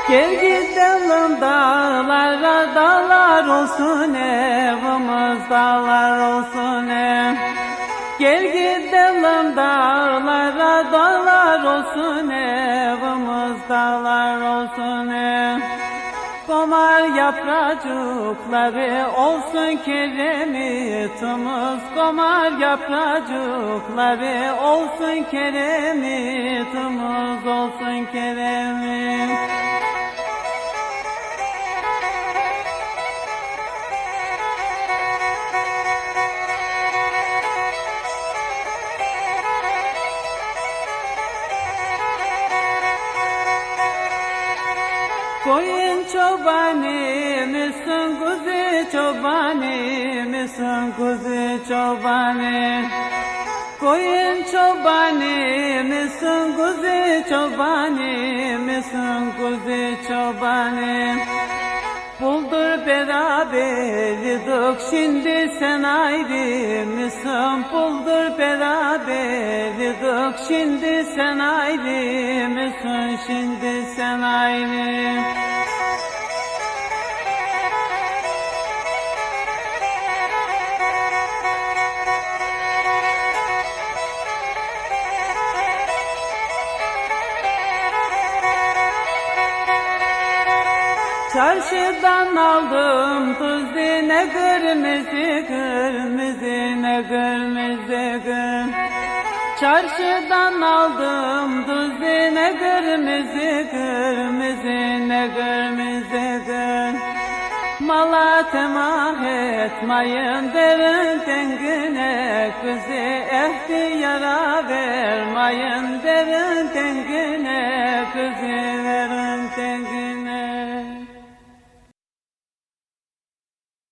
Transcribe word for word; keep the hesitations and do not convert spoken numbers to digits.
Gel gidelim dağlara, dağlar olsun evimiz, dağlar olsun ev. Gel gidelim dağlara, dağlar olsun evimiz, dağlar olsun ev. Komar yapracıkları olsun keremitimiz, komar yapracıkları olsun keremitimiz, olsun keremit. Koyun çobanı mısın, kuzu çobanı mısın, kuzu çobanı? Koyun çobanı mısın, kuzu çobanı mısın, kuzu çobanı? Buldur beraberdik, şimdi sen ayrı mısın? Buldur beraberdik, şimdi sen ayrı mısın? Şimdi sen ayrı. Çarşıdan aldım tuz ne kırmızı kırmızı ne kırmızı kırmızı. Çarşıdan aldım tuz ne kırmızı kırmızı ne kırmızı kırmızı. Mala temah etmeyin derin dengine kızı, ihtiyara vermeyin derin dengine kızı.